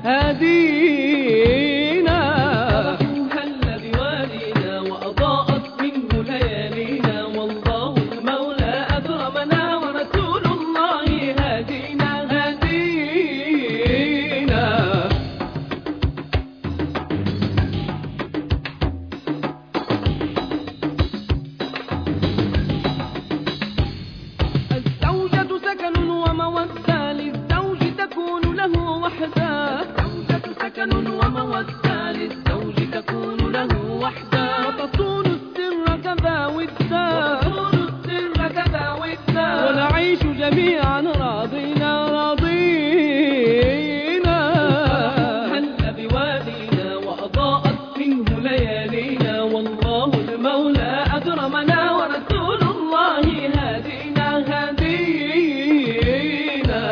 هادينا. هل بوادينا وأضاءت منه ليالينا، والله المولى أكرمنا ورسول الله هادينا هادينا. الزوجة سكن ومودة للزوج تكون له وحده. الزوجة سكن ومودة للزوج تكون له وحده، وتصون السر كذا ودا، وتصون السر كذا ودا، ونعيش جميعا راضينا راضينا. هل بوادينا وأضاءت منه ليالينا، والله المولى أكرمنا ورسول الله هادينا هادينا.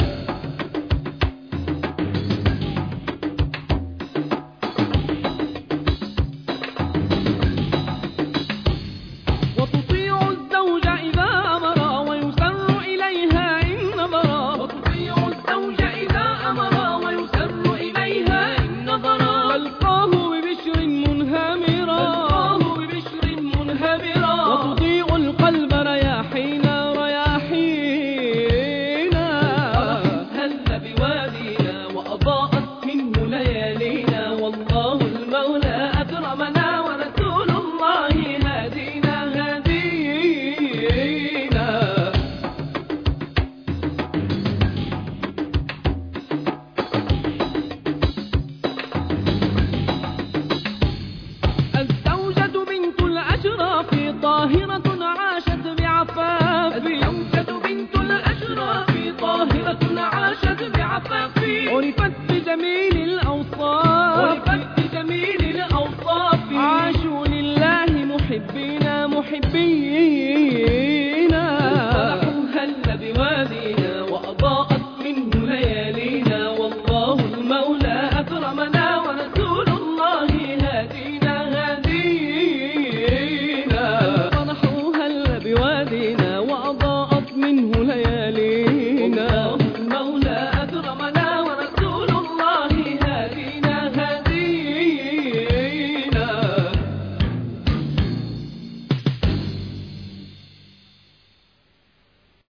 وتطيع الزوج إذا أمر ويسر إليها إن نظر. وتطيع الزوج إذا أمر ويسر إليها إن نظر، تلقاه ببشر منهمرا، ببشر منهمرا، وتضيء القلب رياحينا رياحينا. هل بوادينا وأضاءت منه ليالينا، والله المولى أكرمنا ورسول الله هادينا هادينا. الزوجة بنت الأشراف طاهرة عاشت بعفاف. الزوجة بنت الأشراف طاهرة عاشت بعفاف، عرفت بجميل الأوصاف، عرفت